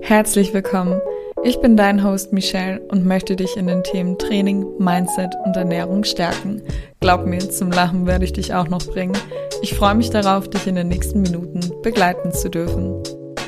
Herzlich willkommen. Ich bin dein Host Michelle und möchte dich in den Themen Training, Mindset und Ernährung stärken. Glaub mir, zum Lachen werde ich dich auch noch bringen. Ich freue mich darauf, dich in den nächsten Minuten begleiten zu dürfen.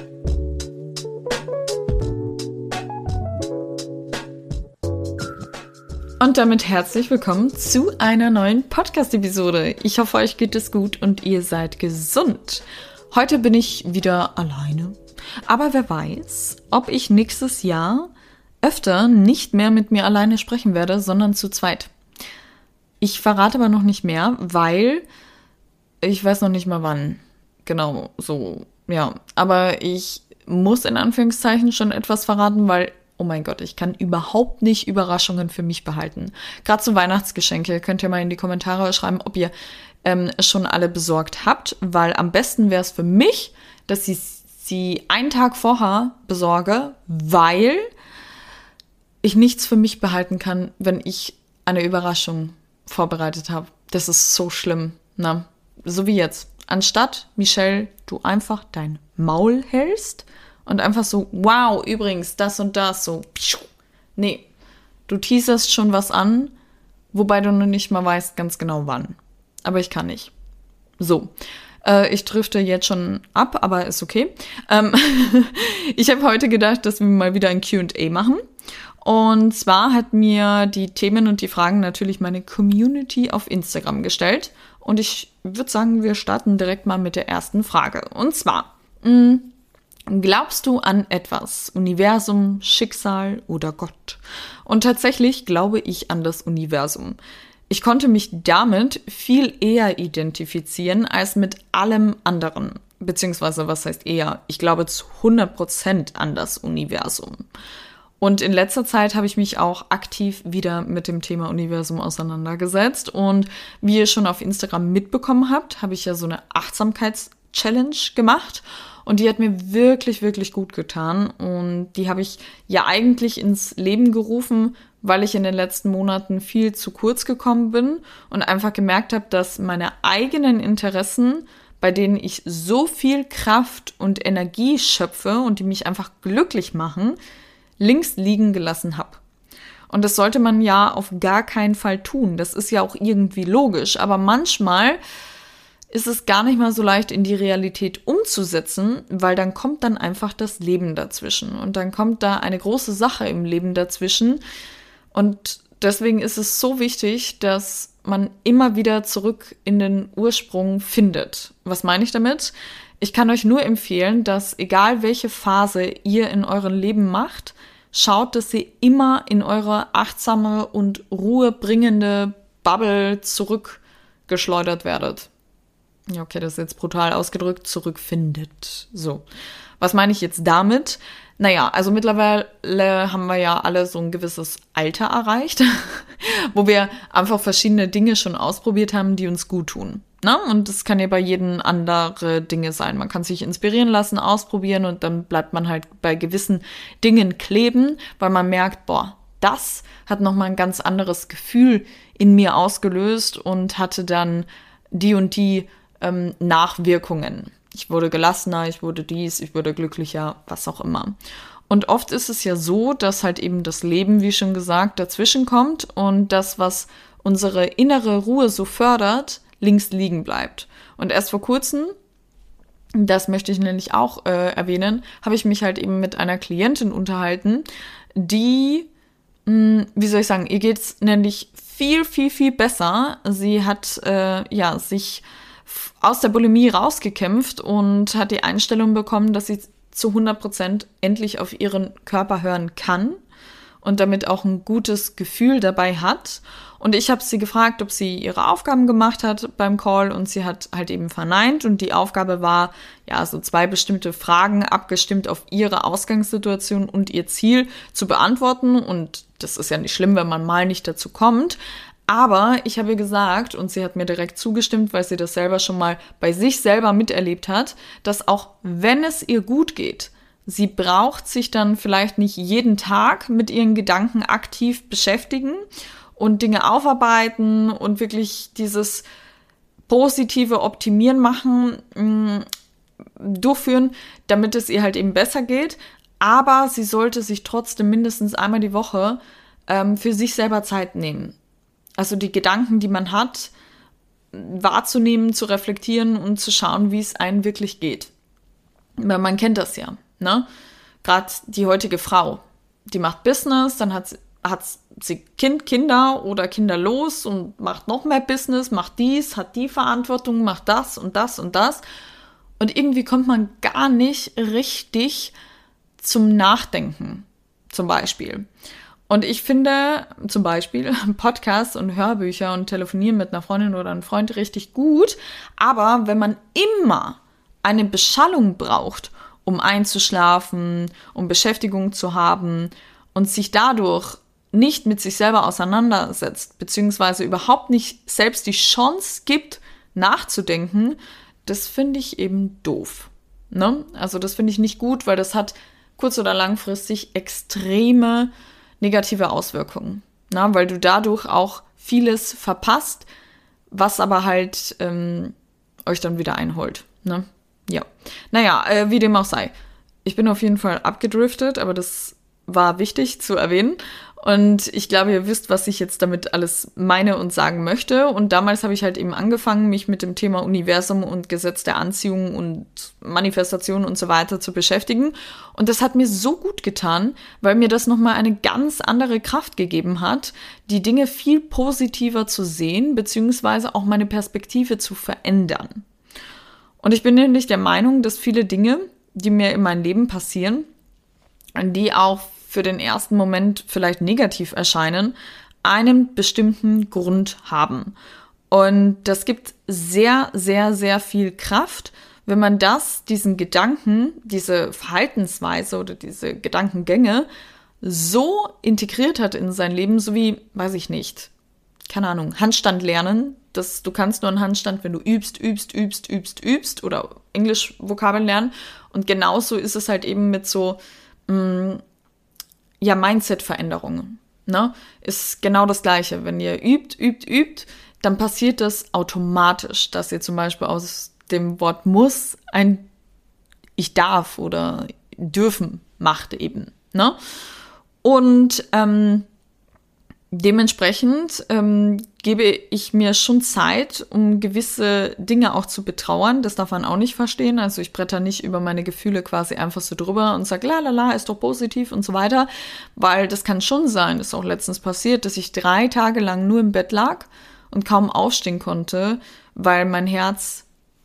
Und damit herzlich willkommen zu einer neuen Podcast-Episode. Ich hoffe, euch geht es gut und ihr seid gesund. Heute bin ich wieder alleine. Aber wer weiß, ob ich nächstes Jahr öfter nicht mehr mit mir alleine sprechen werde, sondern zu zweit. Ich verrate aber noch nicht mehr, weil ich weiß noch nicht mal wann. Genau, so, ja. Aber ich muss in Anführungszeichen schon etwas verraten, weil, oh mein Gott, ich kann überhaupt nicht Überraschungen für mich behalten. Gerade so Weihnachtsgeschenke könnt ihr mal in die Kommentare schreiben, ob ihr schon alle besorgt habt, weil am besten wäre es für mich, dass ich sie einen Tag vorher besorge, weil ich nichts für mich behalten kann, wenn ich eine Überraschung vorbereitet habe. Das ist so schlimm, ne? So wie jetzt. Anstatt, Michelle, du einfach dein Maul hältst und einfach so, wow, übrigens, das und das, so, nee, du teaserst schon was an, wobei du noch nicht mal weißt ganz genau wann. Aber ich kann nicht. So. Ich drifte jetzt schon ab, aber ist okay. Ich habe heute gedacht, dass wir mal wieder ein Q&A machen. Und zwar hat mir die Themen und die Fragen natürlich meine Community auf Instagram gestellt. Und ich würde sagen, wir starten direkt mal mit der ersten Frage. Und zwar, glaubst du an etwas? Universum, Schicksal oder Gott? Und tatsächlich glaube ich an das Universum. Ich konnte mich damit viel eher identifizieren als mit allem anderen. Beziehungsweise, was heißt eher? Ich glaube zu 100% an das Universum. Und in letzter Zeit habe ich mich auch aktiv wieder mit dem Thema Universum auseinandergesetzt. Und wie ihr schon auf Instagram mitbekommen habt, habe ich ja so eine Achtsamkeits-Challenge gemacht. Und die hat mir wirklich, wirklich gut getan. Und die habe ich ja eigentlich ins Leben gerufen, weil ich in den letzten Monaten viel zu kurz gekommen bin und einfach gemerkt habe, dass meine eigenen Interessen, bei denen ich so viel Kraft und Energie schöpfe und die mich einfach glücklich machen, links liegen gelassen habe. Und das sollte man ja auf gar keinen Fall tun. Das ist ja auch irgendwie logisch. Aber manchmal ist es gar nicht mal so leicht in die Realität umzusetzen, weil dann kommt dann einfach das Leben dazwischen. Und dann kommt da eine große Sache im Leben dazwischen. Und deswegen ist es so wichtig, dass man immer wieder zurück in den Ursprung findet. Was meine ich damit? Ich kann euch nur empfehlen, dass egal welche Phase ihr in eurem Leben macht, schaut, dass ihr immer in eure achtsame und ruhebringende Bubble zurückgeschleudert werdet. Ja, okay, das ist jetzt brutal ausgedrückt, zurückfindet. So, was meine ich jetzt damit? Naja, also mittlerweile haben wir ja alle so ein gewisses Alter erreicht, wo wir einfach verschiedene Dinge schon ausprobiert haben, die uns gut tun. Ne? Und das kann ja bei jedem andere Dinge sein. Man kann sich inspirieren lassen, ausprobieren und dann bleibt man halt bei gewissen Dingen kleben, weil man merkt, boah, das hat nochmal ein ganz anderes Gefühl in mir ausgelöst und hatte dann die und die Nachwirkungen. Ich wurde gelassener, ich wurde dies, ich wurde glücklicher, was auch immer. Und oft ist es ja so, dass halt eben das Leben, wie schon gesagt, dazwischen kommt und das, was unsere innere Ruhe so fördert, links liegen bleibt. Und erst vor kurzem, das möchte ich nämlich auch erwähnen, habe ich mich halt eben mit einer Klientin unterhalten, die, wie soll ich sagen, ihr geht's nämlich viel, viel, viel besser. Sie hat sich aus der Bulimie rausgekämpft und hat die Einstellung bekommen, dass sie zu 100% endlich auf ihren Körper hören kann und damit auch ein gutes Gefühl dabei hat. Und ich habe sie gefragt, ob sie ihre Aufgaben gemacht hat beim Call und sie hat halt eben verneint und die Aufgabe war, ja, so 2 bestimmte Fragen abgestimmt auf ihre Ausgangssituation und ihr Ziel zu beantworten und das ist ja nicht schlimm, wenn man mal nicht dazu kommt. Aber ich habe ihr gesagt, und sie hat mir direkt zugestimmt, weil sie das selber schon mal bei sich selber miterlebt hat, dass auch wenn es ihr gut geht, sie braucht sich dann vielleicht nicht jeden Tag mit ihren Gedanken aktiv beschäftigen und Dinge aufarbeiten und wirklich dieses positive Optimieren machen, durchführen, damit es ihr halt eben besser geht. aber sie sollte sich trotzdem mindestens einmal die Woche für sich selber Zeit nehmen. Also die Gedanken, die man hat, wahrzunehmen, zu reflektieren und zu schauen, wie es einem wirklich geht. Weil man kennt das ja, ne? Gerade die heutige Frau, die macht Business, dann hat sie Kinder oder kinderlos und macht noch mehr Business, macht dies, hat die Verantwortung, macht das und das und das. Und irgendwie kommt man gar nicht richtig zum Nachdenken, zum Beispiel. Und ich finde zum Beispiel Podcasts und Hörbücher und Telefonieren mit einer Freundin oder einem Freund richtig gut. Aber wenn man immer eine Beschallung braucht, um einzuschlafen, um Beschäftigung zu haben und sich dadurch nicht mit sich selber auseinandersetzt, beziehungsweise überhaupt nicht selbst die Chance gibt, nachzudenken, das finde ich eben doof. Ne? Also das finde ich nicht gut, weil das hat kurz- oder langfristig extreme negative Auswirkungen. Na? Weil du dadurch auch vieles verpasst, was aber halt euch dann wieder einholt. Ne? Ja. Naja, wie dem auch sei. Ich bin auf jeden Fall abgedriftet, aber das war wichtig zu erwähnen. Und ich glaube, ihr wisst, was ich jetzt damit alles meine und sagen möchte. Und damals habe ich halt eben angefangen, mich mit dem Thema Universum und Gesetz der Anziehung und Manifestation und so weiter zu beschäftigen. Und das hat mir so gut getan, weil mir das nochmal eine ganz andere Kraft gegeben hat, die Dinge viel positiver zu sehen, beziehungsweise auch meine Perspektive zu verändern. Und ich bin nämlich der Meinung, dass viele Dinge, die mir in meinem Leben passieren, die auch für den ersten Moment vielleicht negativ erscheinen, einen bestimmten Grund haben. Und das gibt sehr, sehr, sehr viel Kraft, wenn man diesen Gedanken, diese Verhaltensweise oder diese Gedankengänge so integriert hat in sein Leben, so wie, weiß ich nicht, keine Ahnung, Handstand lernen. Du kannst nur einen Handstand, wenn du übst oder Englisch-Vokabeln lernen. Und genauso ist es halt eben mit so Mindset-Veränderungen. Ne? Ist genau das Gleiche. Wenn ihr übt, dann passiert das automatisch, dass ihr zum Beispiel aus dem Wort muss ein ich darf oder dürfen macht eben. Ne? Und dementsprechend gebe ich mir schon Zeit, um gewisse Dinge auch zu betrauern. Das darf man auch nicht verstehen. Also ich bretter nicht über meine Gefühle quasi einfach so drüber und sage, la, ist doch positiv und so weiter. Weil das kann schon sein, das ist auch letztens passiert, dass ich 3 Tage lang nur im Bett lag und kaum aufstehen konnte, weil mein Herz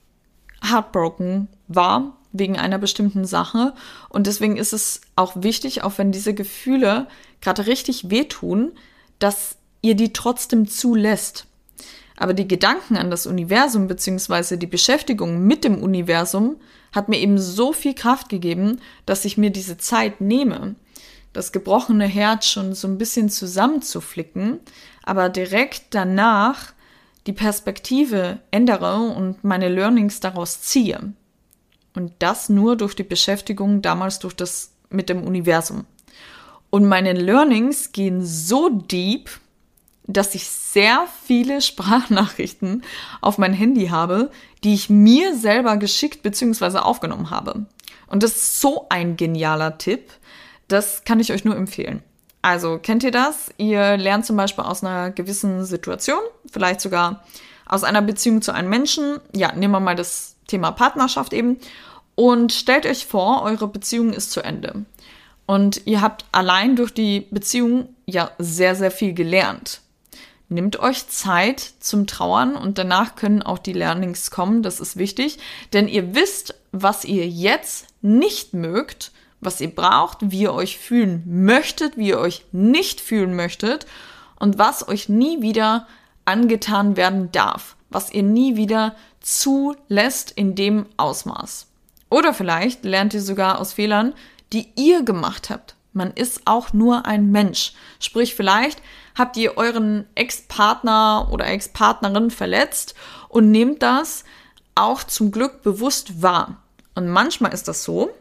heartbroken war wegen einer bestimmten Sache. Und deswegen ist es auch wichtig, auch wenn diese Gefühle gerade richtig wehtun, dass ihr die trotzdem zulässt. Aber die Gedanken an das Universum bzw. die Beschäftigung mit dem Universum hat mir eben so viel Kraft gegeben, dass ich mir diese Zeit nehme, das gebrochene Herz schon so ein bisschen zusammenzuflicken, aber direkt danach die Perspektive ändere und meine Learnings daraus ziehe. Und das nur durch die Beschäftigung damals mit dem Universum. Und meine Learnings gehen so deep, dass ich sehr viele Sprachnachrichten auf mein Handy habe, die ich mir selber geschickt bzw. aufgenommen habe. Und das ist so ein genialer Tipp, das kann ich euch nur empfehlen. Also, kennt ihr das? Ihr lernt zum Beispiel aus einer gewissen Situation, vielleicht sogar aus einer Beziehung zu einem Menschen, ja, nehmen wir mal das Thema Partnerschaft eben, und stellt euch vor, eure Beziehung ist zu Ende. Und ihr habt allein durch die Beziehung ja sehr, sehr viel gelernt. Nehmt euch Zeit zum Trauern und danach können auch die Learnings kommen, das ist wichtig. Denn ihr wisst, was ihr jetzt nicht mögt, was ihr braucht, wie ihr euch fühlen möchtet, wie ihr euch nicht fühlen möchtet und was euch nie wieder angetan werden darf, was ihr nie wieder zulässt in dem Ausmaß. Oder vielleicht lernt ihr sogar aus Fehlern, die ihr gemacht habt. Man ist auch nur ein Mensch. Sprich, vielleicht habt ihr euren Ex-Partner oder Ex-Partnerin verletzt und nehmt das auch zum Glück bewusst wahr. Und manchmal ist das so,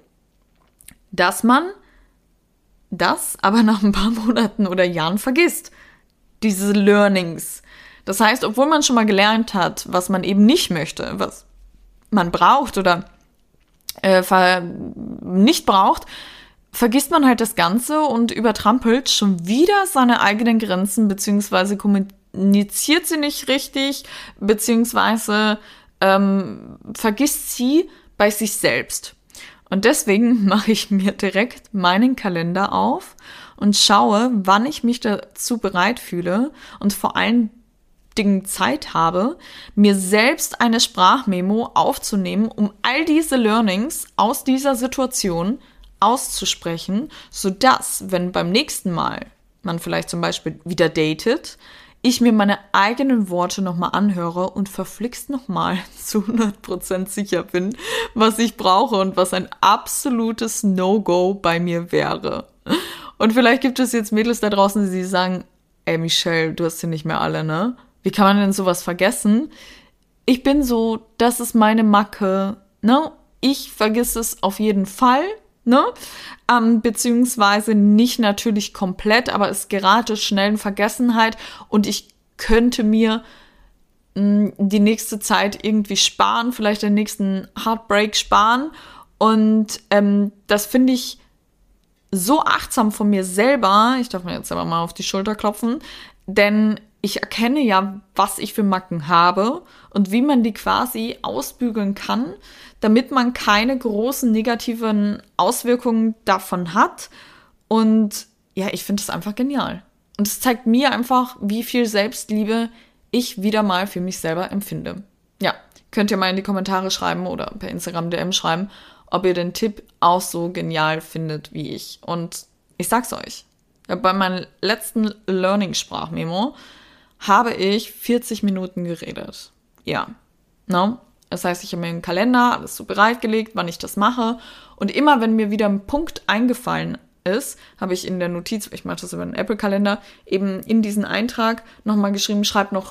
dass man das aber nach ein paar Monaten oder Jahren vergisst. Diese Learnings. Das heißt, obwohl man schon mal gelernt hat, was man eben nicht möchte, was man braucht oder nicht braucht, vergisst man halt das Ganze und übertrampelt schon wieder seine eigenen Grenzen, beziehungsweise kommuniziert sie nicht richtig, beziehungsweise vergisst sie bei sich selbst. Und deswegen mache ich mir direkt meinen Kalender auf und schaue, wann ich mich dazu bereit fühle und vor allen Dingen Zeit habe, mir selbst eine Sprachmemo aufzunehmen, um all diese Learnings aus dieser Situation auszusprechen, sodass, wenn beim nächsten Mal man vielleicht zum Beispiel wieder datet, ich mir meine eigenen Worte nochmal anhöre und verflixt nochmal zu 100% sicher bin, was ich brauche und was ein absolutes No-Go bei mir wäre. Und vielleicht gibt es jetzt Mädels da draußen, die sagen, ey Michelle, du hast sie nicht mehr alle, ne? Wie kann man denn sowas vergessen? Ich bin so, das ist meine Macke, ne? Ich vergesse es auf jeden Fall, ne? Beziehungsweise nicht natürlich komplett, aber es gerate schnell in Vergessenheit und ich könnte mir die nächste Zeit irgendwie sparen, vielleicht den nächsten Heartbreak sparen und das finde ich so achtsam von mir selber, ich darf mir jetzt aber mal auf die Schulter klopfen, denn ich erkenne ja, was ich für Macken habe und wie man die quasi ausbügeln kann, damit man keine großen negativen Auswirkungen davon hat. Und ja, ich finde es einfach genial. Und es zeigt mir einfach, wie viel Selbstliebe ich wieder mal für mich selber empfinde. Ja, könnt ihr mal in die Kommentare schreiben oder per Instagram DM schreiben, ob ihr den Tipp auch so genial findet wie ich. Und ich sag's euch, bei meinem letzten Learning-Sprachmemo habe ich 40 Minuten geredet. Ja, no? Das heißt, ich habe mir einen Kalender, alles so bereitgelegt, wann ich das mache. Und immer, wenn mir wieder ein Punkt eingefallen ist, habe ich in der Notiz, ich mache das über einen Apple-Kalender, eben in diesen Eintrag nochmal geschrieben,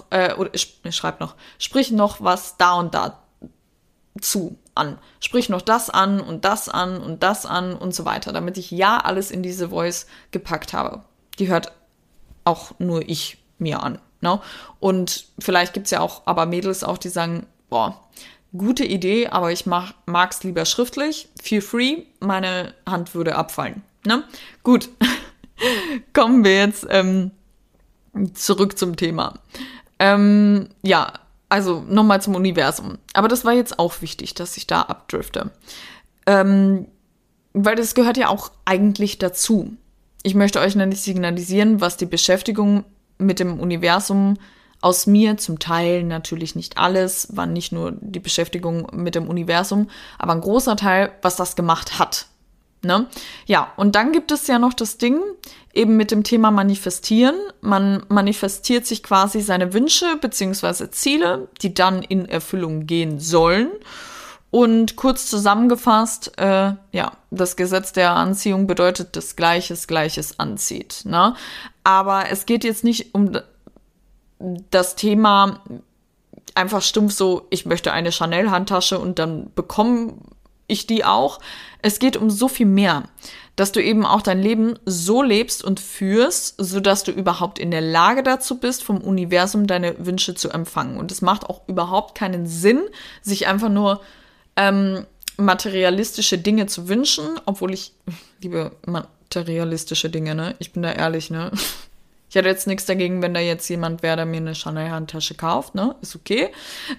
sprich noch was da und da zu an. Sprich noch das an und das an und das an und so weiter, damit ich ja alles in diese Voice gepackt habe. Die hört auch nur ich mir an. No? Und vielleicht gibt es ja auch aber Mädels auch, die sagen, boah, gute Idee, aber ich mag's lieber schriftlich. Feel free, meine Hand würde abfallen. Ne? Gut, kommen wir jetzt zurück zum Thema. Ja, also nochmal zum Universum. Aber das war jetzt auch wichtig, dass ich da abdrifte. Weil das gehört ja auch eigentlich dazu. Ich möchte euch nämlich signalisieren, was die Beschäftigung mit dem Universum aus mir, zum Teil natürlich nicht alles, war nicht nur die Beschäftigung mit dem Universum, aber ein großer Teil, was das gemacht hat. Ne? Ja, und dann gibt es ja noch das Ding, eben mit dem Thema Manifestieren. Man manifestiert sich quasi seine Wünsche bzw. Ziele, die dann in Erfüllung gehen sollen. Und kurz zusammengefasst, ja, das Gesetz der Anziehung bedeutet, dass Gleiches anzieht. Ne? Aber es geht jetzt nicht um das Thema einfach stumpf so, ich möchte eine Chanel-Handtasche und dann bekomme ich die auch. Es geht um so viel mehr, dass du eben auch dein Leben so lebst und führst, sodass du überhaupt in der Lage dazu bist, vom Universum deine Wünsche zu empfangen. Und es macht auch überhaupt keinen Sinn, sich einfach nur materialistische Dinge zu wünschen, obwohl ich liebe materialistische Dinge, ne? Ich bin da ehrlich, ne? Ich hätte jetzt nichts dagegen, wenn da jetzt jemand wäre, der mir eine Chanel-Handtasche kauft, ne? Ist okay.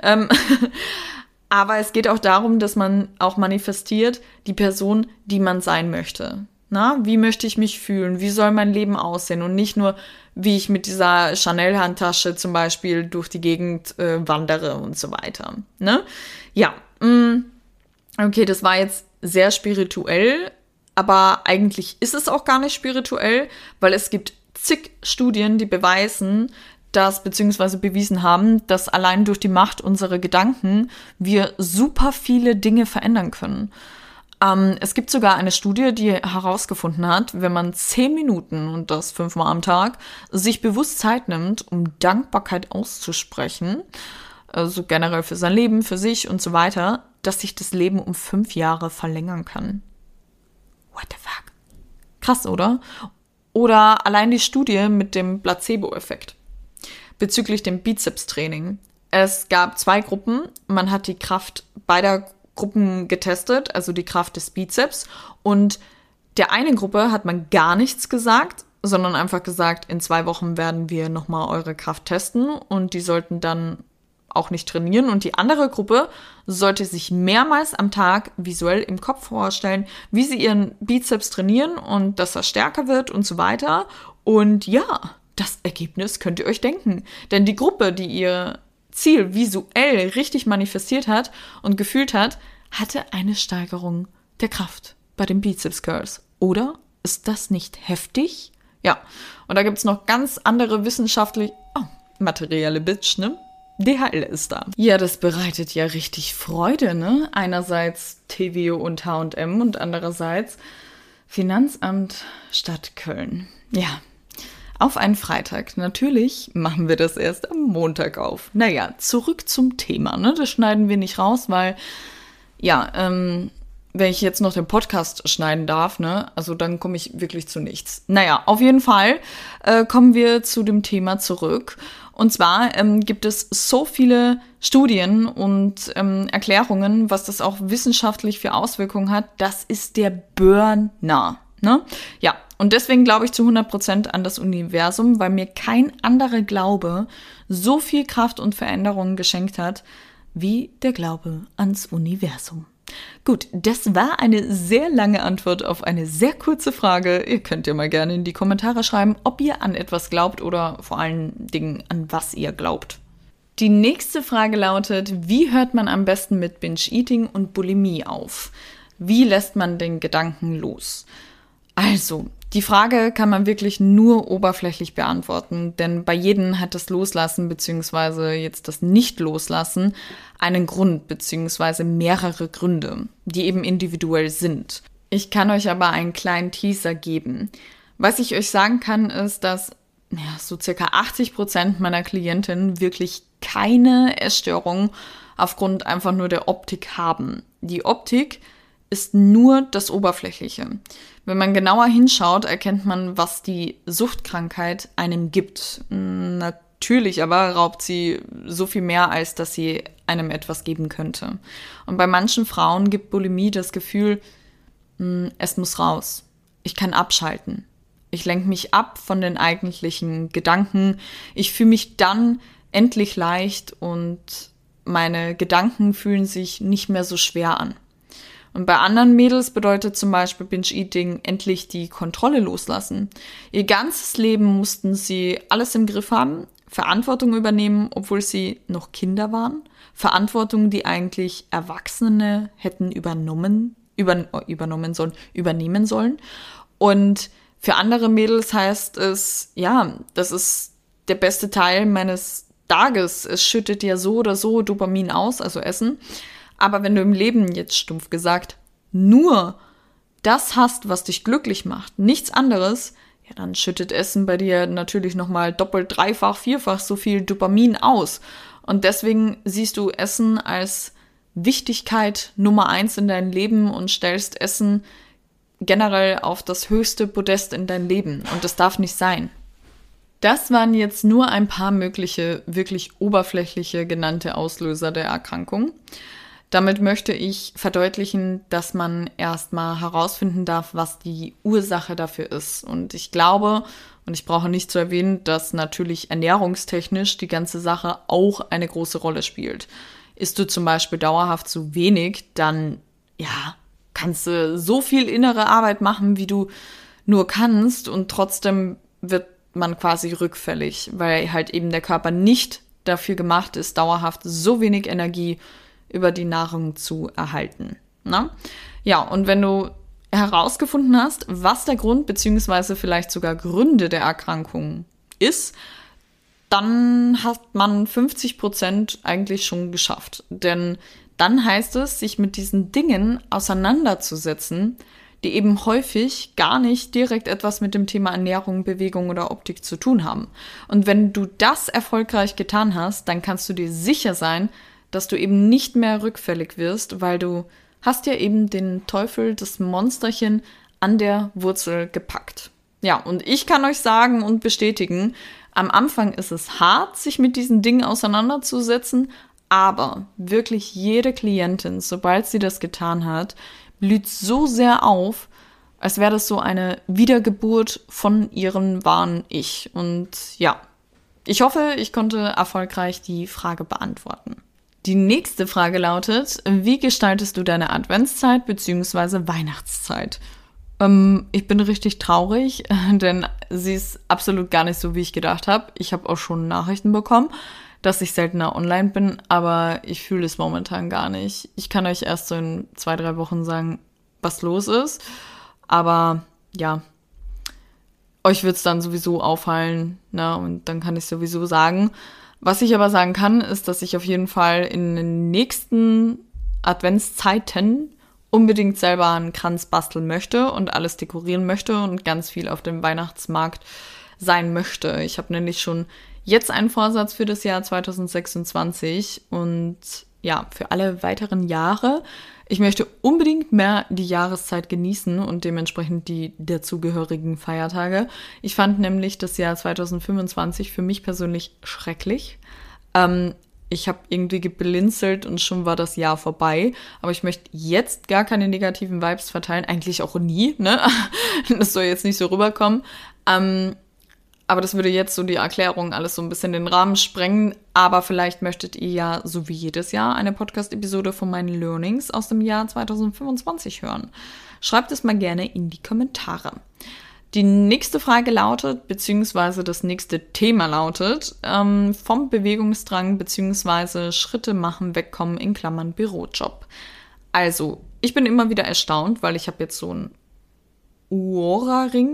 Aber es geht auch darum, dass man auch manifestiert die Person, die man sein möchte. Na? Wie möchte ich mich fühlen? Wie soll mein Leben aussehen? Und nicht nur, wie ich mit dieser Chanel-Handtasche zum Beispiel durch die Gegend wandere und so weiter. Ne? Ja, okay, das war jetzt sehr spirituell, aber eigentlich ist es auch gar nicht spirituell, weil es gibt zig Studien, die beweisen, beziehungsweise bewiesen haben, dass allein durch die Macht unserer Gedanken wir super viele Dinge verändern können. Es gibt sogar eine Studie, die herausgefunden hat, wenn man 10 Minuten, und das 5-mal am Tag, sich bewusst Zeit nimmt, um Dankbarkeit auszusprechen, also generell für sein Leben, für sich und so weiter, dass sich das Leben um 5 Jahre verlängern kann. What the fuck? Krass, oder? Oder allein die Studie mit dem Placebo-Effekt bezüglich dem Bizeps-Training. Es gab 2 Gruppen. Man hat die Kraft beider Gruppen getestet, also die Kraft des Bizeps. Und Der einen Gruppe hat man gar nichts gesagt, sondern einfach gesagt, in 2 Wochen werden wir nochmal eure Kraft testen und die sollten dann auch nicht trainieren. Und die andere Gruppe sollte sich mehrmals am Tag visuell im Kopf vorstellen, wie sie ihren Bizeps trainieren und dass er stärker wird und so weiter. Und ja, das Ergebnis könnt ihr euch denken. Denn die Gruppe, die ihr Ziel visuell richtig manifestiert hat und gefühlt hat, hatte eine Steigerung der Kraft bei den Bizeps Curls. Oder? Ist das nicht heftig? Ja, und da gibt's noch ganz andere materielle Bitch, ne? DHL ist da. Ja, das bereitet ja richtig Freude, ne? Einerseits TWO und H&M und andererseits Finanzamt Stadt Köln. Ja, auf einen Freitag. Natürlich machen wir das erst am Montag auf. Naja, zurück zum Thema, ne? Das schneiden wir nicht raus, weil, ja, wenn ich jetzt noch den Podcast schneiden darf, ne, also dann komme ich wirklich zu nichts. Naja, auf jeden Fall kommen wir zu dem Thema zurück. Und zwar gibt es so viele Studien und Erklärungen, was das auch wissenschaftlich für Auswirkungen hat. Das ist der Burner, ne? Ja, und deswegen glaube ich zu 100% an das Universum, weil mir kein anderer Glaube so viel Kraft und Veränderungen geschenkt hat, wie der Glaube ans Universum. Gut, das war eine sehr lange Antwort auf eine sehr kurze Frage. Ihr könnt ja mal gerne in die Kommentare schreiben, ob ihr an etwas glaubt oder vor allen Dingen an was ihr glaubt. Die nächste Frage lautet, wie hört man am besten mit Binge-Eating und Bulimie auf? Wie lässt man den Gedanken los? Also, die Frage kann man wirklich nur oberflächlich beantworten, denn bei jedem hat das Loslassen bzw. jetzt das Nicht-Loslassen einen Grund bzw. mehrere Gründe, die eben individuell sind. Ich kann euch aber einen kleinen Teaser geben. Was ich euch sagen kann, ist, dass so circa 80% meiner Klientinnen wirklich keine Essstörung aufgrund einfach nur der Optik haben. Die Optik ist nur das Oberflächliche. Wenn man genauer hinschaut, erkennt man, was die Suchtkrankheit einem gibt. Natürlich aber raubt sie so viel mehr, als dass sie einem etwas geben könnte. Und bei manchen Frauen gibt Bulimie das Gefühl, es muss raus. Ich kann abschalten. Ich lenke mich ab von den eigentlichen Gedanken. Ich fühle mich dann endlich leicht und meine Gedanken fühlen sich nicht mehr so schwer an. Und bei anderen Mädels bedeutet zum Beispiel Binge-Eating endlich die Kontrolle loslassen. Ihr ganzes Leben mussten sie alles im Griff haben, Verantwortung übernehmen, obwohl sie noch Kinder waren. Verantwortung, die eigentlich Erwachsene hätten übernehmen sollen. Und für andere Mädels heißt es, ja, das ist der beste Teil meines Tages. Es schüttet ja so oder so Dopamin aus, also Essen. Aber wenn du im Leben, jetzt stumpf gesagt, nur das hast, was dich glücklich macht, nichts anderes, ja, dann schüttet Essen bei dir natürlich nochmal doppelt, dreifach, vierfach so viel Dopamin aus. Und deswegen siehst du Essen als Wichtigkeit Nummer 1 in dein Leben und stellst Essen generell auf das höchste Podest in dein Leben. Und das darf nicht sein. Das waren jetzt nur ein paar mögliche, wirklich oberflächliche genannte Auslöser der Erkrankung. Damit möchte ich verdeutlichen, dass man erstmal herausfinden darf, was die Ursache dafür ist. Und ich glaube, und ich brauche nicht zu erwähnen, dass natürlich ernährungstechnisch die ganze Sache auch eine große Rolle spielt. Isst du zum Beispiel dauerhaft zu wenig, dann ja, kannst du so viel innere Arbeit machen, wie du nur kannst, und trotzdem wird man quasi rückfällig, weil halt eben der Körper nicht dafür gemacht ist, dauerhaft so wenig Energie über die Nahrung zu erhalten. Ne? Ja, und wenn du herausgefunden hast, was der Grund bzw. vielleicht sogar Gründe der Erkrankung ist, dann hat man 50% eigentlich schon geschafft. Denn dann heißt es, sich mit diesen Dingen auseinanderzusetzen, die eben häufig gar nicht direkt etwas mit dem Thema Ernährung, Bewegung oder Optik zu tun haben. Und wenn du das erfolgreich getan hast, dann kannst du dir sicher sein, dass du eben nicht mehr rückfällig wirst, weil du hast ja eben den Teufel, das Monsterchen, an der Wurzel gepackt. Ja, und ich kann euch sagen und bestätigen, am Anfang ist es hart, sich mit diesen Dingen auseinanderzusetzen, aber wirklich jede Klientin, sobald sie das getan hat, blüht so sehr auf als wäre das so eine Wiedergeburt von ihrem wahren Ich. Und ja, ich hoffe, ich konnte erfolgreich die Frage beantworten. Die nächste Frage lautet, wie gestaltest du deine Adventszeit bzw. Weihnachtszeit? Ich bin richtig traurig, denn sie ist absolut gar nicht so, wie ich gedacht habe. Ich habe auch schon Nachrichten bekommen, dass ich seltener online bin, aber ich fühle es momentan gar nicht. Ich kann euch erst so in 2-3 Wochen sagen, was los ist. Aber ja, euch wird es dann sowieso auffallen, ne? Und dann kann ich sowieso sagen. Was ich aber sagen kann, ist, dass ich auf jeden Fall in den nächsten Adventszeiten unbedingt selber einen Kranz basteln möchte und alles dekorieren möchte und ganz viel auf dem Weihnachtsmarkt sein möchte. Ich habe nämlich schon jetzt einen Vorsatz für das Jahr 2026 und ja, für alle weiteren Jahre. Ich möchte unbedingt mehr die Jahreszeit genießen und dementsprechend die dazugehörigen Feiertage. Ich fand nämlich das Jahr 2025 für mich persönlich schrecklich. Ich habe irgendwie geblinzelt und schon war das Jahr vorbei. Aber ich möchte jetzt gar keine negativen Vibes verteilen. Eigentlich auch nie, ne? Das soll jetzt nicht so rüberkommen. Aber das würde jetzt so die Erklärung alles so ein bisschen den Rahmen sprengen. Aber vielleicht möchtet ihr ja, so wie jedes Jahr, eine Podcast-Episode von meinen Learnings aus dem Jahr 2025 hören. Schreibt es mal gerne in die Kommentare. Die nächste Frage lautet, beziehungsweise das nächste Thema lautet, vom Bewegungsdrang beziehungsweise Schritte machen, wegkommen, in Klammern Bürojob. Also, ich bin immer wieder erstaunt, weil ich habe jetzt so einen Oura-Ring.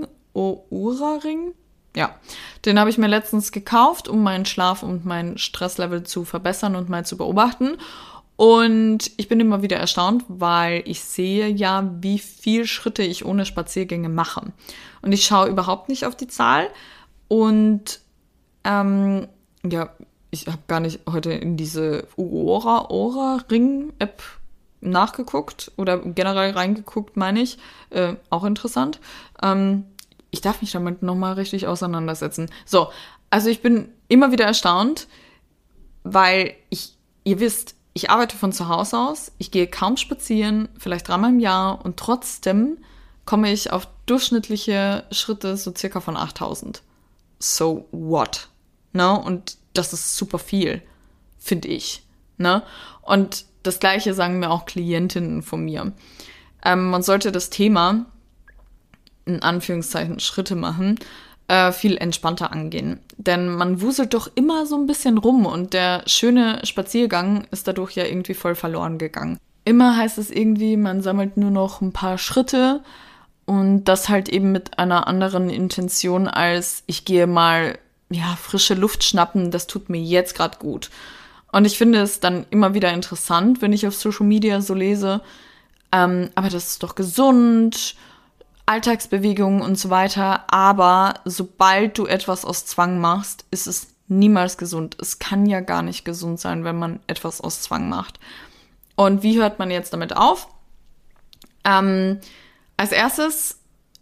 Ja, den habe ich mir letztens gekauft, um meinen Schlaf und mein Stresslevel zu verbessern und mal zu beobachten. Und ich bin immer wieder erstaunt, weil ich sehe ja, wie viel Schritte ich ohne Spaziergänge mache. Und ich schaue überhaupt nicht auf die Zahl. Und ja, ich habe gar nicht heute in diese Oura-Ring-App nachgeguckt oder generell reingeguckt, meine ich. Auch interessant. Ich darf mich damit nochmal richtig auseinandersetzen. So, also ich bin immer wieder erstaunt, weil ihr wisst, ich arbeite von zu Hause aus, ich gehe kaum spazieren, vielleicht 3-mal im Jahr und trotzdem komme ich auf durchschnittliche Schritte so circa von 8.000. So what? Ne? Und das ist super viel, finde ich. Ne? Und das Gleiche sagen mir auch Klientinnen von mir. Man sollte das Thema, in Anführungszeichen, Schritte machen, viel entspannter angehen. Denn man wuselt doch immer so ein bisschen rum und der schöne Spaziergang ist dadurch ja irgendwie voll verloren gegangen. Immer heißt es irgendwie, man sammelt nur noch ein paar Schritte und das halt eben mit einer anderen Intention als ich gehe mal frische Luft schnappen, das tut mir jetzt gerade gut. Und ich finde es dann immer wieder interessant, wenn ich auf Social Media so lese, aber das ist doch gesund, Alltagsbewegungen und so weiter, aber sobald du etwas aus Zwang machst, ist es niemals gesund. Es kann ja gar nicht gesund sein, wenn man etwas aus Zwang macht. Und wie hört man jetzt damit auf? Als erstes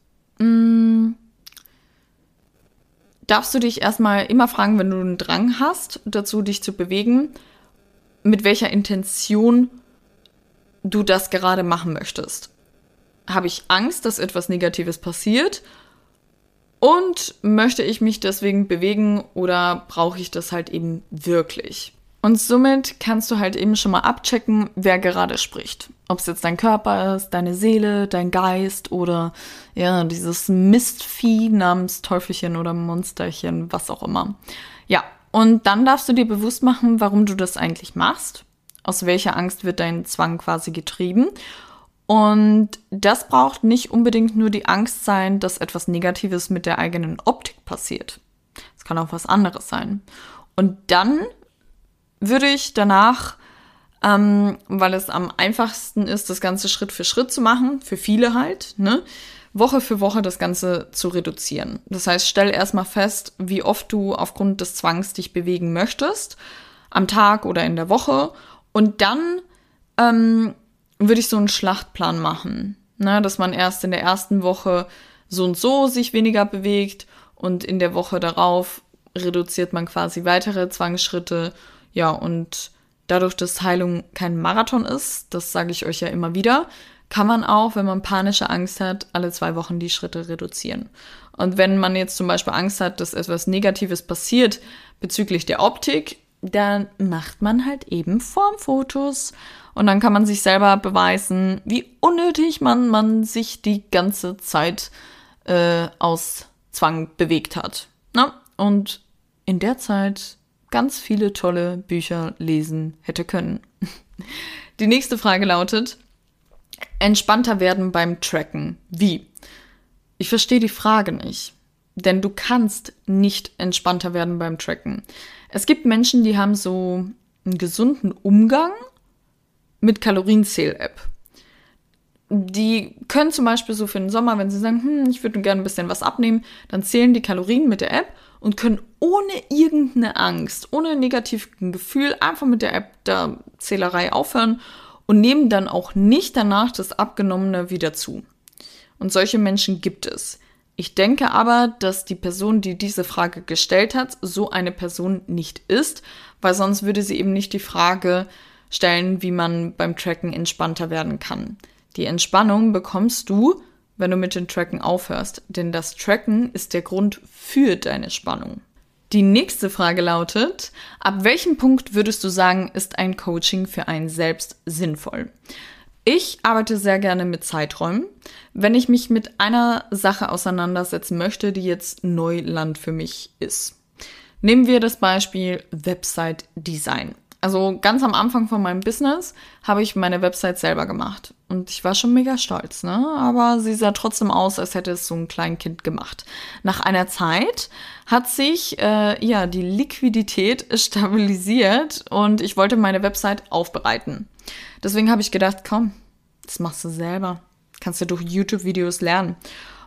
darfst du dich erstmal immer fragen, wenn du einen Drang hast, dazu dich zu bewegen, mit welcher Intention du das gerade machen möchtest. Habe ich Angst, dass etwas Negatives passiert? Und möchte ich mich deswegen bewegen oder brauche ich das halt eben wirklich? Und somit kannst du halt eben schon mal abchecken, wer gerade spricht. Ob es jetzt dein Körper ist, deine Seele, dein Geist oder ja, dieses Mistvieh namens Teufelchen oder Monsterchen, was auch immer. Ja, und dann darfst du dir bewusst machen, warum du das eigentlich machst. Aus welcher Angst wird dein Zwang quasi getrieben? Und das braucht nicht unbedingt nur die Angst sein, dass etwas Negatives mit der eigenen Optik passiert. Es kann auch was anderes sein. Und dann würde ich danach, weil es am einfachsten ist, das Ganze Schritt für Schritt zu machen, für viele halt, ne, Woche für Woche das Ganze zu reduzieren. Das heißt, stell erstmal fest, wie oft du aufgrund des Zwangs dich bewegen möchtest, am Tag oder in der Woche. Und dann würde ich so einen Schlachtplan machen, ne, dass man erst in der ersten Woche so und so sich weniger bewegt und in der Woche darauf reduziert man quasi weitere Zwangsschritte. Ja, und dadurch, dass Heilung kein Marathon ist, das sage ich euch ja immer wieder, kann man auch, wenn man panische Angst hat, alle 2 Wochen die Schritte reduzieren. Und wenn man jetzt zum Beispiel Angst hat, dass etwas Negatives passiert bezüglich der Optik, dann macht man halt eben Formfotos. Und dann kann man sich selber beweisen, wie unnötig man sich die ganze Zeit aus Zwang bewegt hat. Na? Und in der Zeit ganz viele tolle Bücher lesen hätte können. Die nächste Frage lautet, entspannter werden beim Tracken. Wie? Ich verstehe die Frage nicht, denn du kannst nicht entspannter werden beim Tracken. Es gibt Menschen, die haben so einen gesunden Umgang mit Kalorienzähl-App. Die können zum Beispiel so für den Sommer, wenn sie sagen, ich würde gerne ein bisschen was abnehmen, dann zählen die Kalorien mit der App und können ohne irgendeine Angst, ohne ein negatives Gefühl einfach mit der App der Zählerei aufhören und nehmen dann auch nicht danach das Abgenommene wieder zu. Und solche Menschen gibt es. Ich denke aber, dass die Person, die diese Frage gestellt hat, so eine Person nicht ist, weil sonst würde sie eben nicht die Frage stellen, wie man beim Tracken entspannter werden kann. Die Entspannung bekommst du, wenn du mit dem Tracken aufhörst, denn das Tracken ist der Grund für deine Spannung. Die nächste Frage lautet, ab welchem Punkt würdest du sagen, ist ein Coaching für einen selbst sinnvoll? Ich arbeite sehr gerne mit Zeiträumen, wenn ich mich mit einer Sache auseinandersetzen möchte, die jetzt Neuland für mich ist. Nehmen wir das Beispiel Website-Design. Also ganz am Anfang von meinem Business habe ich meine Website selber gemacht. Und ich war schon mega stolz, ne? Aber sie sah trotzdem aus, als hätte es so ein Kleinkind gemacht. Nach einer Zeit hat sich die Liquidität stabilisiert und ich wollte meine Website aufbereiten. Deswegen habe ich gedacht, komm, das machst du selber. Kannst du durch YouTube-Videos lernen.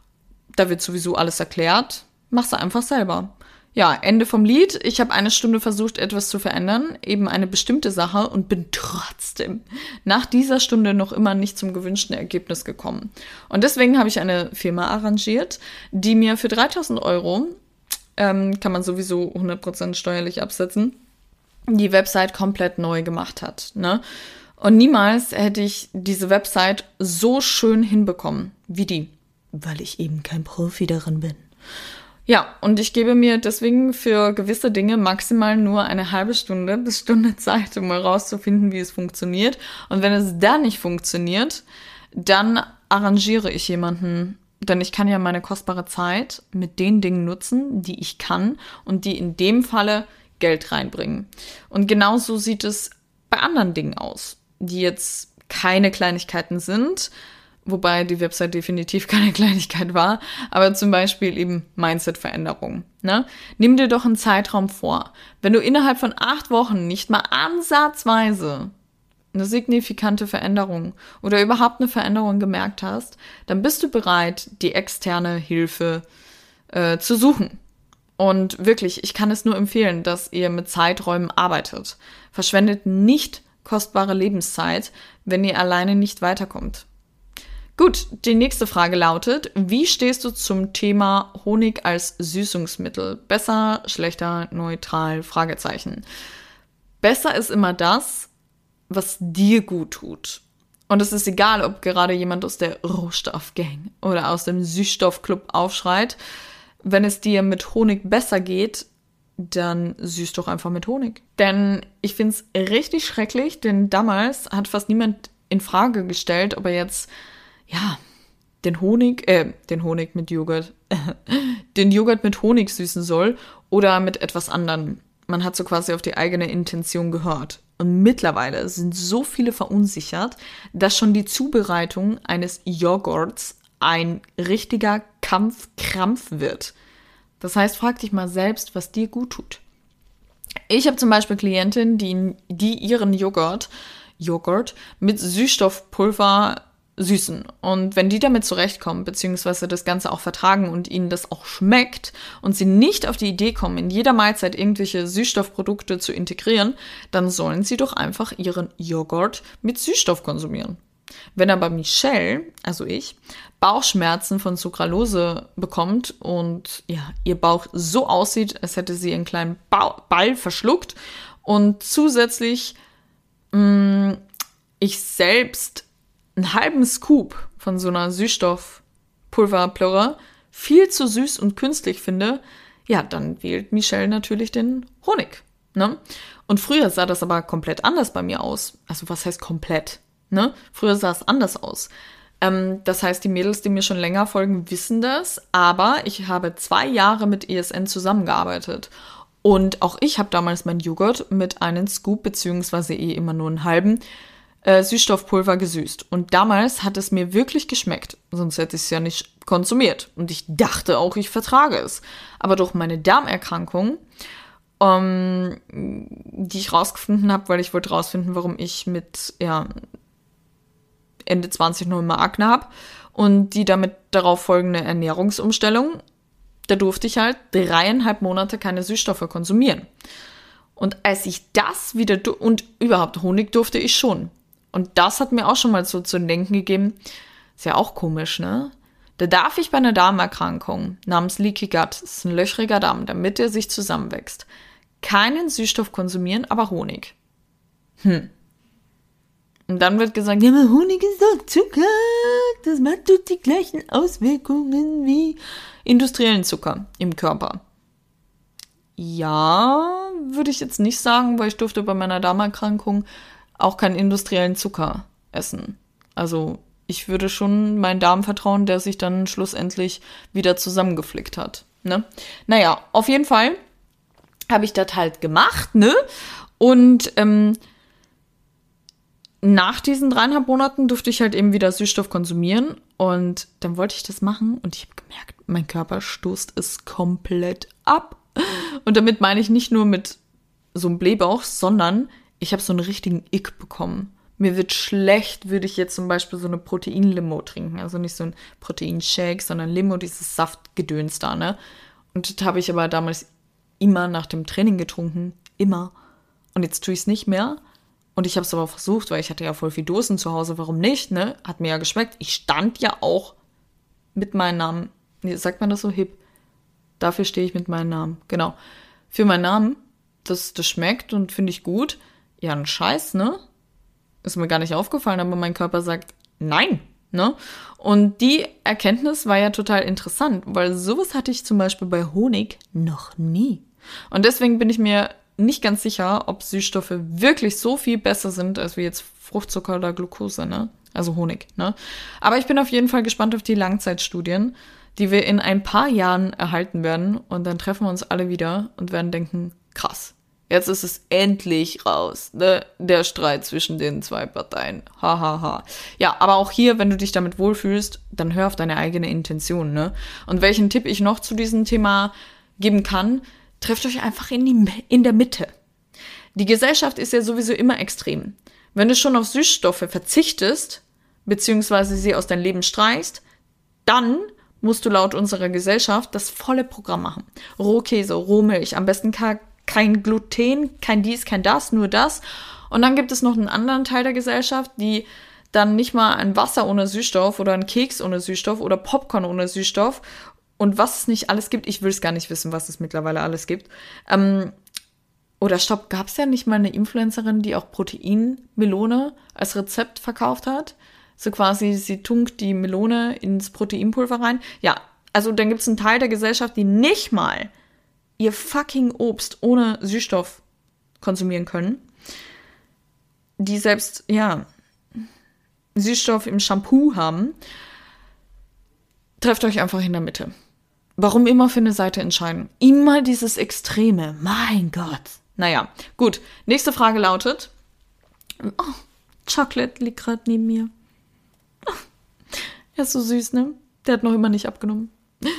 Da wird sowieso alles erklärt. Machst du einfach selber. Ja, Ende vom Lied. Ich habe 1 Stunde versucht, etwas zu verändern, eben eine bestimmte Sache und bin trotzdem nach dieser Stunde noch immer nicht zum gewünschten Ergebnis gekommen. Und deswegen habe ich eine Firma arrangiert, die mir für 3.000 Euro, kann man sowieso 100% steuerlich absetzen, die Website komplett neu gemacht hat, ne? Und niemals hätte ich diese Website so schön hinbekommen wie die, weil ich eben kein Profi darin bin. Ja, und ich gebe mir deswegen für gewisse Dinge maximal nur eine halbe Stunde bis Stunde Zeit, um herauszufinden, wie es funktioniert. Und wenn es dann nicht funktioniert, dann arrangiere ich jemanden, denn ich kann ja meine kostbare Zeit mit den Dingen nutzen, die ich kann und die in dem Falle Geld reinbringen. Und genauso sieht es bei anderen Dingen aus, die jetzt keine Kleinigkeiten sind, wobei die Website definitiv keine Kleinigkeit war, aber zum Beispiel eben Mindset-Veränderung. Ne? Nimm dir doch einen Zeitraum vor. Wenn du innerhalb von 8 Wochen nicht mal ansatzweise eine signifikante Veränderung oder überhaupt eine Veränderung gemerkt hast, dann bist du bereit, die externe Hilfe zu suchen. Und wirklich, ich kann es nur empfehlen, dass ihr mit Zeiträumen arbeitet. Verschwendet nicht kostbare Lebenszeit, wenn ihr alleine nicht weiterkommt. Gut, die nächste Frage lautet, wie stehst du zum Thema Honig als Süßungsmittel? Besser, schlechter, neutral? Fragezeichen. Besser ist immer das, was dir gut tut. Und es ist egal, ob gerade jemand aus der Rohstoffgang oder aus dem Süßstoffclub aufschreit. Wenn es dir mit Honig besser geht, dann süß doch einfach mit Honig. Denn ich finde es richtig schrecklich, denn damals hat fast niemand in Frage gestellt, ob er jetzt den Honig mit Joghurt, den Joghurt mit Honig süßen soll oder mit etwas anderem. Man hat so quasi auf die eigene Intention gehört. Und mittlerweile sind so viele verunsichert, dass schon die Zubereitung eines Joghurts ein richtiger Krampf wird. Das heißt, frag dich mal selbst, was dir gut tut. Ich habe zum Beispiel Klientinnen, die ihren Joghurt mit Süßstoffpulver süßen. Und wenn die damit zurechtkommen, beziehungsweise das Ganze auch vertragen und ihnen das auch schmeckt und sie nicht auf die Idee kommen, in jeder Mahlzeit irgendwelche Süßstoffprodukte zu integrieren, dann sollen sie doch einfach ihren Joghurt mit Süßstoff konsumieren. Wenn aber Michelle, also ich, Bauchschmerzen von Sucralose bekommt und ihr Bauch so aussieht, als hätte sie einen kleinen Ball verschluckt und zusätzlich ich selbst einen halben Scoop von so einer Süßstoffpulverplörrer viel zu süß und künstlich finde, ja, dann wählt Michelle natürlich den Honig. Ne? Und früher sah das aber komplett anders bei mir aus. Also was heißt komplett? Ne? Früher sah es anders aus. Das heißt, die Mädels, die mir schon länger folgen, wissen das. Aber ich habe 2 Jahre mit ESN zusammengearbeitet. Und auch ich habe damals meinen Joghurt mit einem Scoop, beziehungsweise immer nur einen halben, Süßstoffpulver gesüßt. Und damals hat es mir wirklich geschmeckt. Sonst hätte ich es ja nicht konsumiert. Und ich dachte auch, ich vertrage es. Aber durch meine Darmerkrankung, die ich rausgefunden habe, weil ich wollte rausfinden, warum ich mit Ende 20 noch immer Akne habe und die damit darauf folgende Ernährungsumstellung, da durfte ich halt 3,5 Monate keine Süßstoffe konsumieren. Und als ich das wieder, und überhaupt Honig durfte ich schon. Und das hat mir auch schon mal so zu denken gegeben, ist ja auch komisch, ne? Da darf ich bei einer Darmerkrankung namens Leaky Gut, das ist ein löchriger Darm, damit er sich zusammenwächst, keinen Süßstoff konsumieren, aber Honig. Und dann wird gesagt, ja, aber Honig ist doch Zucker, das hat doch die gleichen Auswirkungen wie industriellen Zucker im Körper. Ja, würde ich jetzt nicht sagen, weil ich durfte bei meiner Darmerkrankung auch keinen industriellen Zucker essen. Also ich würde schon meinen Darm vertrauen, der sich dann schlussendlich wieder zusammengeflickt hat. Ne? Naja, auf jeden Fall habe ich das halt gemacht, ne? Und nach diesen 3,5 Monaten durfte ich halt eben wieder Süßstoff konsumieren. Und dann wollte ich das machen und ich habe gemerkt, mein Körper stoßt es komplett ab. Und damit meine ich nicht nur mit so einem Blähbauch, sondern ich habe so einen richtigen Ick bekommen. Mir wird schlecht, würde ich jetzt zum Beispiel so eine Protein-Limo trinken. Also nicht so ein Proteinshake, sondern Limo, dieses Saftgedöns da, ne? Und das habe ich aber damals immer nach dem Training getrunken. Immer. Und jetzt tue ich es nicht mehr. Und ich habe es aber versucht, weil ich hatte ja voll viel Dosen zu Hause. Warum nicht, ne? Hat mir ja geschmeckt. Ich stand ja auch mit meinem Namen. Sagt man das so hip? Dafür stehe ich mit meinem Namen. Genau. Für meinen Namen. Das schmeckt und finde ich gut. Ja, ein Scheiß, ne? Ist mir gar nicht aufgefallen, aber mein Körper sagt nein, ne? Und die Erkenntnis war ja total interessant, weil sowas hatte ich zum Beispiel bei Honig noch nie. Und deswegen bin ich mir nicht ganz sicher, ob Süßstoffe wirklich so viel besser sind, als wie jetzt Fruchtzucker oder Glucose, ne? Also Honig, ne? Aber ich bin auf jeden Fall gespannt auf die Langzeitstudien, die wir in ein paar Jahren erhalten werden. Und dann treffen wir uns alle wieder und werden denken, krass. Jetzt ist es endlich raus, ne? Der Streit zwischen den 2 Parteien. Hahaha. Ja, aber auch hier, wenn du dich damit wohlfühlst, dann hör auf deine eigene Intention, ne? Und welchen Tipp ich noch zu diesem Thema geben kann, trefft euch einfach in der Mitte. Die Gesellschaft ist ja sowieso immer extrem. Wenn du schon auf Süßstoffe verzichtest, beziehungsweise sie aus deinem Leben streichst, dann musst du laut unserer Gesellschaft das volle Programm machen. Rohkäse, Rohmilch, am besten kein Gluten, kein dies, kein das, nur das. Und dann gibt es noch einen anderen Teil der Gesellschaft, die dann nicht mal ein Wasser ohne Süßstoff oder ein Keks ohne Süßstoff oder Popcorn ohne Süßstoff und was es nicht alles gibt. Ich will es gar nicht wissen, was es mittlerweile alles gibt. Oder stopp, gab es ja nicht mal eine Influencerin, die auch Proteinmelone als Rezept verkauft hat? So quasi, sie tunkt die Melone ins Proteinpulver rein. Ja, also dann gibt es einen Teil der Gesellschaft, die nicht mal ihr fucking Obst ohne Süßstoff konsumieren können. Die selbst, Süßstoff im Shampoo haben. Trefft euch einfach in der Mitte. Warum immer für eine Seite entscheiden? Immer dieses Extreme. Mein Gott. Naja, gut. Nächste Frage lautet, Chocolate liegt gerade neben mir. Er ist so süß, ne? Der hat noch immer nicht abgenommen.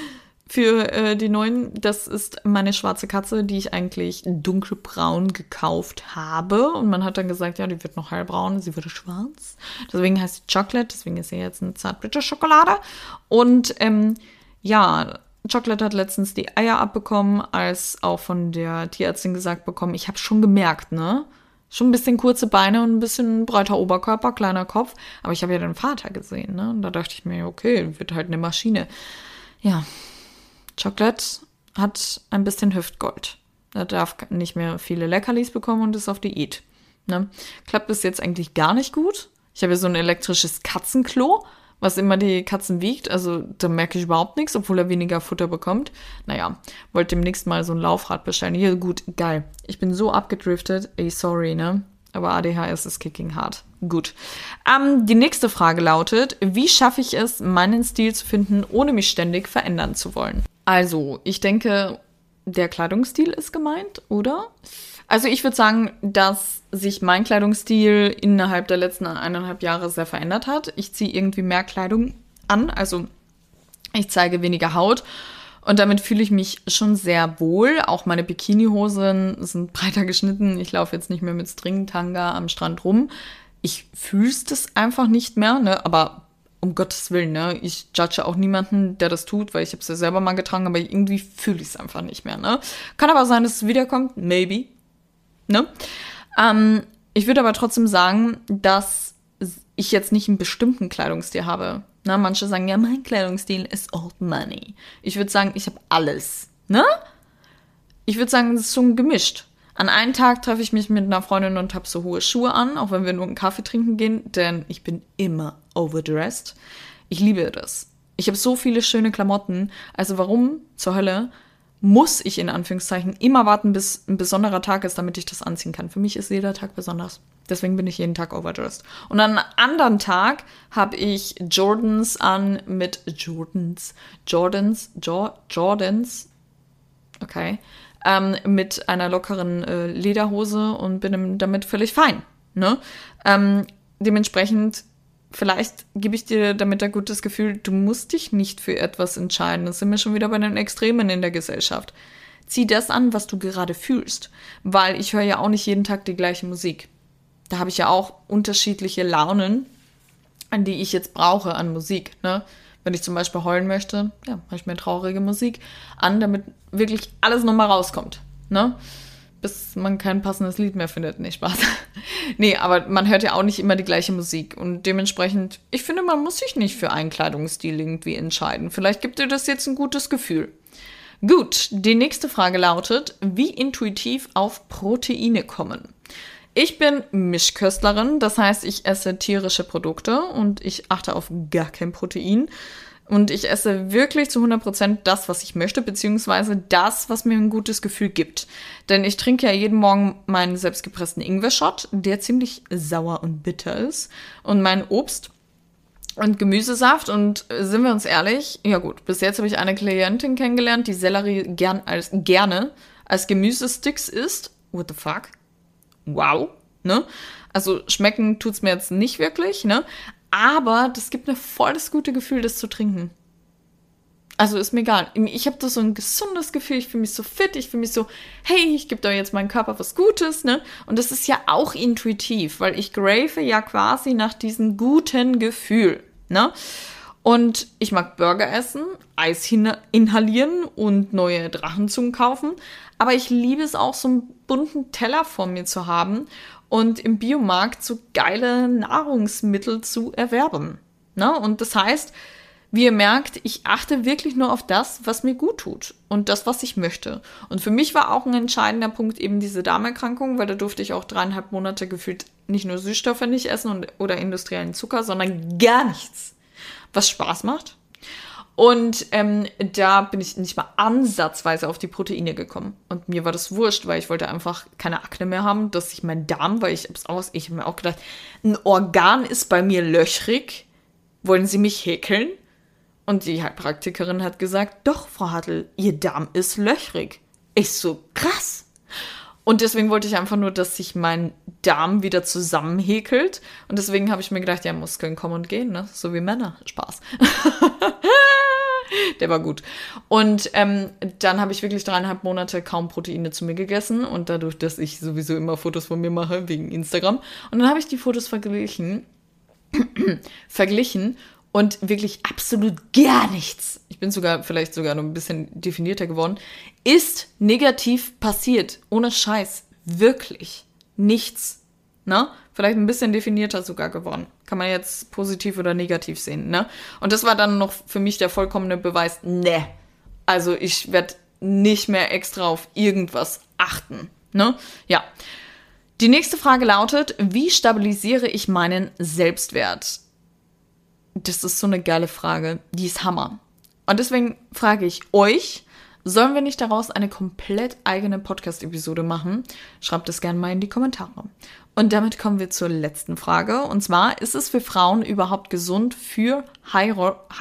Für die Neuen, das ist meine schwarze Katze, die ich eigentlich dunkelbraun gekauft habe. Und man hat dann gesagt, ja, die wird noch hellbraun, sie wird schwarz. Deswegen heißt sie Chocolate, deswegen ist sie jetzt eine Zartbitterschokolade. Und Chocolate hat letztens die Eier abbekommen, als auch von der Tierärztin gesagt bekommen, ich habe schon gemerkt, ne? Schon ein bisschen kurze Beine und ein bisschen breiter Oberkörper, kleiner Kopf. Aber ich habe ja den Vater gesehen, ne? Und da dachte ich mir, okay, wird halt eine Maschine. Ja, Chocolate hat ein bisschen Hüftgold. Er darf nicht mehr viele Leckerlis bekommen und ist auf Diät. Ne? Klappt bis jetzt eigentlich gar nicht gut. Ich habe ja so ein elektrisches Katzenklo, was immer die Katzen wiegt. Also da merke ich überhaupt nichts, obwohl er weniger Futter bekommt. Naja, wollte demnächst mal so ein Laufrad bestellen. Hier, gut, geil. Ich bin so abgedriftet. Ey, sorry, ne? Aber ADHS ist kicking hard. Gut. Die nächste Frage lautet, wie schaffe ich es, meinen Stil zu finden, ohne mich ständig verändern zu wollen? Also, ich denke, der Kleidungsstil ist gemeint, oder? Also ich würde sagen, dass sich mein Kleidungsstil innerhalb der letzten 1,5 Jahre sehr verändert hat. Ich ziehe irgendwie mehr Kleidung an, also ich zeige weniger Haut. Und damit fühle ich mich schon sehr wohl. Auch meine Bikinihosen sind breiter geschnitten. Ich laufe jetzt nicht mehr mit Stringtanga am Strand rum. Ich fühle es einfach nicht mehr, ne? Aber um Gottes Willen, ne? Ich judge auch niemanden, der das tut, weil ich habe es ja selber mal getragen, aber irgendwie fühle ich es einfach nicht mehr, ne? Kann aber sein, dass es wiederkommt. Maybe. Ne? Ich würde aber trotzdem sagen, dass ich jetzt nicht einen bestimmten Kleidungsstil habe. Na, manche sagen, ja, mein Kleidungsstil ist old money. Ich würde sagen, ich habe alles. Ne? Ich würde sagen, es ist schon gemischt. An einem Tag treffe ich mich mit einer Freundin und habe so hohe Schuhe an, auch wenn wir nur einen Kaffee trinken gehen, denn ich bin immer overdressed. Ich liebe das. Ich habe so viele schöne Klamotten. Also warum zur Hölle muss ich in Anführungszeichen immer warten, bis ein besonderer Tag ist, damit ich das anziehen kann. Für mich ist jeder Tag besonders. Deswegen bin ich jeden Tag overdressed. Und an einem anderen Tag habe ich Jordans an mit Jordans, okay, mit einer lockeren Lederhose und bin damit völlig fein. Ne? Dementsprechend, vielleicht gebe ich dir damit ein gutes Gefühl, du musst dich nicht für etwas entscheiden. Das sind wir schon wieder bei den Extremen in der Gesellschaft. Zieh das an, was du gerade fühlst. Weil ich höre ja auch nicht jeden Tag die gleiche Musik. Da habe ich ja auch unterschiedliche Launen, an die ich jetzt brauche an Musik. Ne? Wenn ich zum Beispiel heulen möchte, ja, mache ich mir traurige Musik an, damit wirklich alles nochmal rauskommt. Ne? Bis man kein passendes Lied mehr findet. Nee, Spaß. Nee, aber man hört ja auch nicht immer die gleiche Musik. Und dementsprechend, ich finde, man muss sich nicht für einen Kleidungsstil irgendwie entscheiden. Vielleicht gibt dir das jetzt ein gutes Gefühl. Gut, die nächste Frage lautet, wie intuitiv auf Proteine kommen? Ich bin Mischköstlerin, das heißt, ich esse tierische Produkte und ich achte auf gar kein Protein. Und ich esse wirklich zu 100% das, was ich möchte, beziehungsweise das, was mir ein gutes Gefühl gibt. Denn ich trinke ja jeden Morgen meinen selbstgepressten Ingwer-Shot, der ziemlich sauer und bitter ist. Und mein Obst und Gemüsesaft. Und sind wir uns ehrlich, ja gut, bis jetzt habe ich eine Klientin kennengelernt, die Sellerie gerne als Gemüsesticks isst. What the fuck? Wow, ne? Also schmecken tut's mir jetzt nicht wirklich, ne? Aber das gibt mir voll das gute Gefühl, das zu trinken. Also ist mir egal. Ich habe da so ein gesundes Gefühl, ich fühle mich so fit, ich fühle mich so, hey, ich gebe da jetzt meinem Körper was Gutes, ne? Und das ist ja auch intuitiv, weil ich grave ja quasi nach diesem guten Gefühl, ne? Und ich mag Burger essen, Eis inhalieren und neue Drachenzungen kaufen. Aber ich liebe es auch, so einen bunten Teller vor mir zu haben und im Biomarkt so geile Nahrungsmittel zu erwerben. Ne? Und das heißt, wie ihr merkt, ich achte wirklich nur auf das, was mir gut tut und das, was ich möchte. Und für mich war auch ein entscheidender Punkt eben diese Darmerkrankung, weil da durfte ich auch 3,5 Monate gefühlt nicht nur Süßstoffe nicht essen oder industriellen Zucker, sondern gar nichts, was Spaß macht. Und da bin ich nicht mal ansatzweise auf die Proteine gekommen. Und mir war das wurscht, weil ich wollte einfach keine Akne mehr haben, dass sich mein Darm, weil ich habe mir auch gedacht, ein Organ ist bei mir löchrig. Wollen Sie mich häkeln? Und die Heilpraktikerin hat gesagt, doch, Frau Hartl, Ihr Darm ist löchrig. Ich so, krass. Und deswegen wollte ich einfach nur, dass sich mein Darm wieder zusammenhäkelt. Und deswegen habe ich mir gedacht, ja, Muskeln kommen und gehen, ne? So wie Männer. Spaß. Der war gut. Und dann habe ich wirklich 3,5 Monate kaum Proteine zu mir gegessen. Und dadurch, dass ich sowieso immer Fotos von mir mache, wegen Instagram. Und dann habe ich die Fotos verglichen und wirklich absolut gar nichts, ich bin vielleicht sogar noch ein bisschen definierter geworden, ist negativ passiert. Ohne Scheiß. Wirklich. Nichts. Ne? Vielleicht ein bisschen definierter sogar geworden. Kann man jetzt positiv oder negativ sehen, ne? Und das war dann noch für mich der vollkommene Beweis, ne. Also ich werde nicht mehr extra auf irgendwas achten, ne? Ja. Die nächste Frage lautet, wie stabilisiere ich meinen Selbstwert? Das ist so eine geile Frage, die ist Hammer. Und deswegen frage ich euch, sollen wir nicht daraus eine komplett eigene Podcast-Episode machen? Schreibt es gerne mal in die Kommentare. Und damit kommen wir zur letzten Frage. Und zwar, ist es für Frauen überhaupt gesund, für High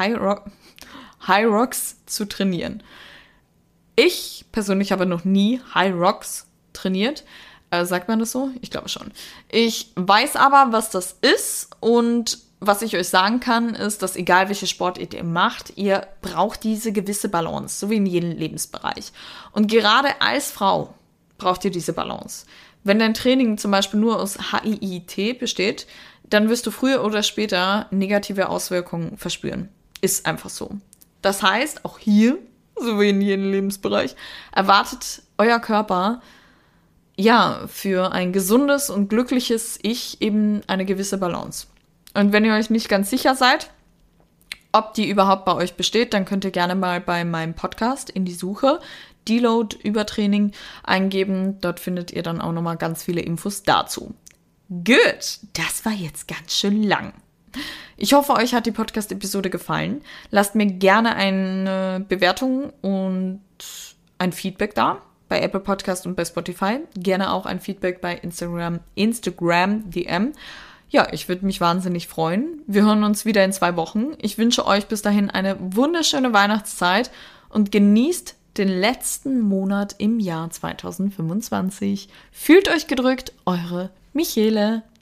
Rocks zu trainieren? Ich persönlich habe noch nie High Rocks trainiert. Sagt man das so? Ich glaube schon. Ich weiß aber, was das ist, und was ich euch sagen kann, ist, dass egal welche Sportart ihr macht, ihr braucht diese gewisse Balance, so wie in jedem Lebensbereich. Und gerade als Frau braucht ihr diese Balance. Wenn dein Training zum Beispiel nur aus HIIT besteht, dann wirst du früher oder später negative Auswirkungen verspüren. Ist einfach so. Das heißt, auch hier, so wie in jedem Lebensbereich, erwartet euer Körper für ein gesundes und glückliches Ich eben eine gewisse Balance. Und wenn ihr euch nicht ganz sicher seid, ob die überhaupt bei euch besteht, dann könnt ihr gerne mal bei meinem Podcast in die Suche Deload Übertraining eingeben. Dort findet ihr dann auch nochmal ganz viele Infos dazu. Gut, das war jetzt ganz schön lang. Ich hoffe, euch hat die Podcast-Episode gefallen. Lasst mir gerne eine Bewertung und ein Feedback da. Bei Apple Podcast und bei Spotify. Gerne auch ein Feedback bei Instagram DM. Ja, ich würde mich wahnsinnig freuen. Wir hören uns wieder in 2 Wochen. Ich wünsche euch bis dahin eine wunderschöne Weihnachtszeit und genießt den letzten Monat im Jahr 2025. Fühlt euch gedrückt, eure Michele.